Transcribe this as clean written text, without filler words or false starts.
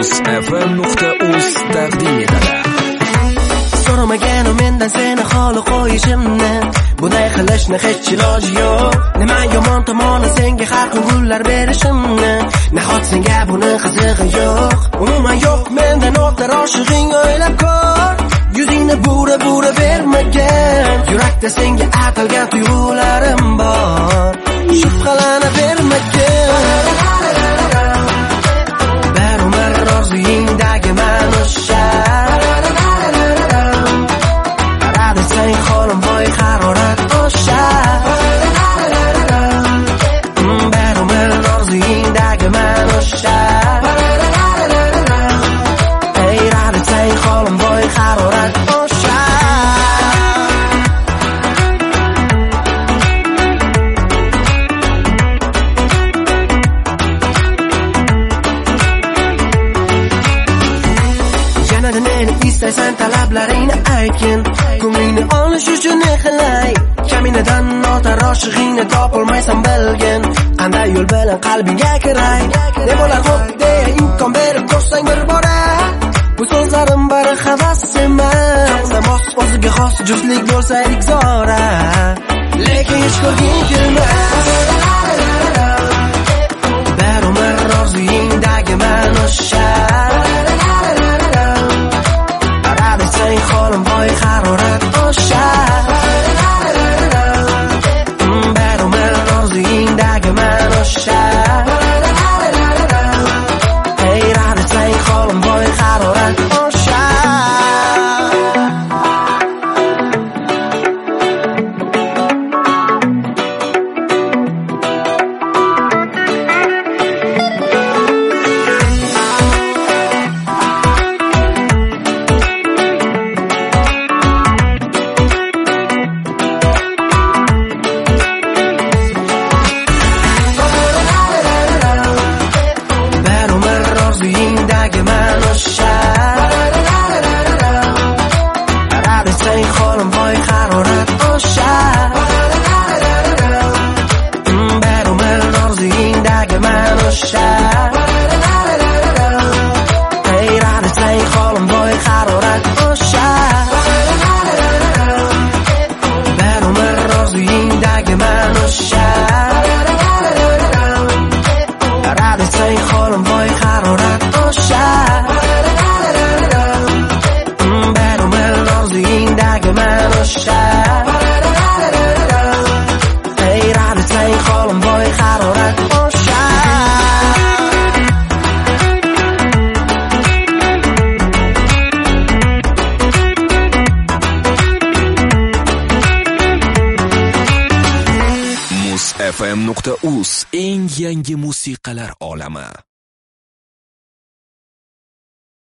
muzfm.uz taqdim etadi. So'ramaganim mendan seni xoli qo'yishimni, bunday qilishni hech iloji yo'q. Nima yomon tomoni senga har kun gullar berishimni, nahot senga buni qizig'i yo'q. Umuman yo'q mendan o'tar oshig'ing o'ylab ko'r. Yuzingni bura bermagan, yurakda senga atalgan tuyg'ularim bor. Shubhalana bermagan, barumar ro'zingdagi man o'sha. Qaradi sen qo'lim bo'y harorat o'sha. Barumar ro'zingdagi man o'sha. Ey radi sen qo'lim bo'y harorat o'sha. İstersen talablarini aytgin, ko'nglingni olish uchun ne qilay? Kaminadan notar oshig'ingni topolmaysan bilgin. Qanday yo'l bilan qalbingga kiray? Ne bo'lar xo'p deya imkon berib ko'rsang bir bora. Bu so'zlarim bari havas emas, namoz o'ziga xos juftlik bo'lsaydik zora. Lekin hech ko'rging kelmas. Barumar ro'zingdagi man o'sha. Sen qo'lim bo'y harorat o'sha. Barumar ro'zingdagi man o'sha. Ey radi sen qo'lim bo'y harorat o'sha. muzfm.uz eng yangi musiqalar olami.